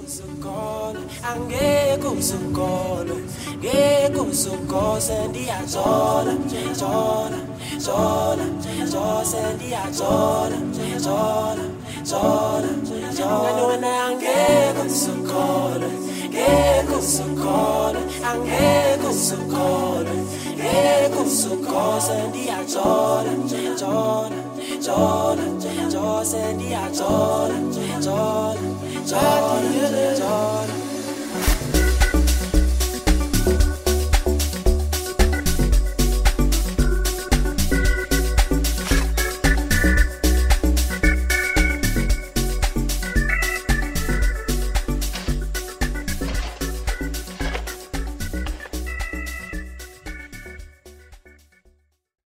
angeke uzukholwe, ngeke uzukhoze ndiyajola, jola, jola, jose ndiyajola, jola, jola, jola. Wena angeke uzukholwe, ngeke uzukholwe, angeke uzukholwe, ngeke uzukhoze ndiyajola, jola, jola, jose ndiyajola, jola, jola, jola.